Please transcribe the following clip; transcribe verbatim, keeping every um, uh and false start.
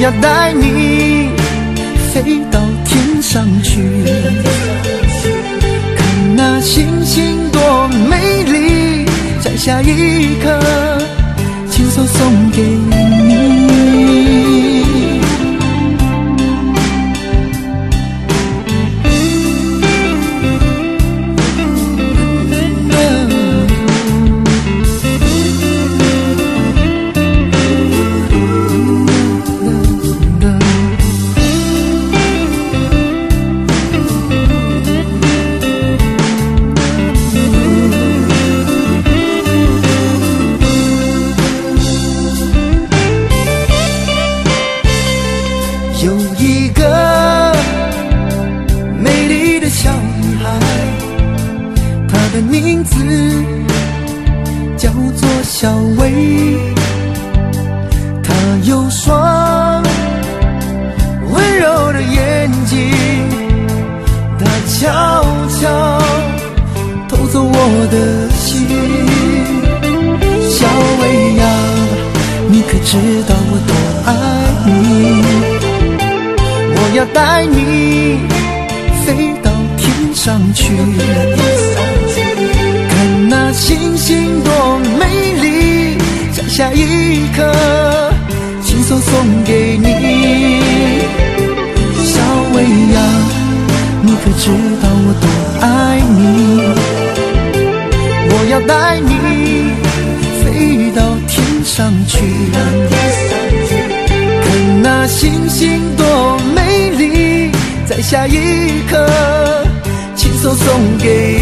要带你飞到天上去，看那星星多美丽，在下一刻亲手送给你。有一个美丽的小女孩，她的名字叫做小薇，她有双温柔的眼睛，她悄悄偷走我的心。小薇呀，你可知道我多爱你？我要带你飞到天上去，看那星星多美丽，在下一刻亲手送给你。小薇呀，你可知道我多爱你？我要带你飞到天上去，看那星星多美丽，在下一刻亲手送给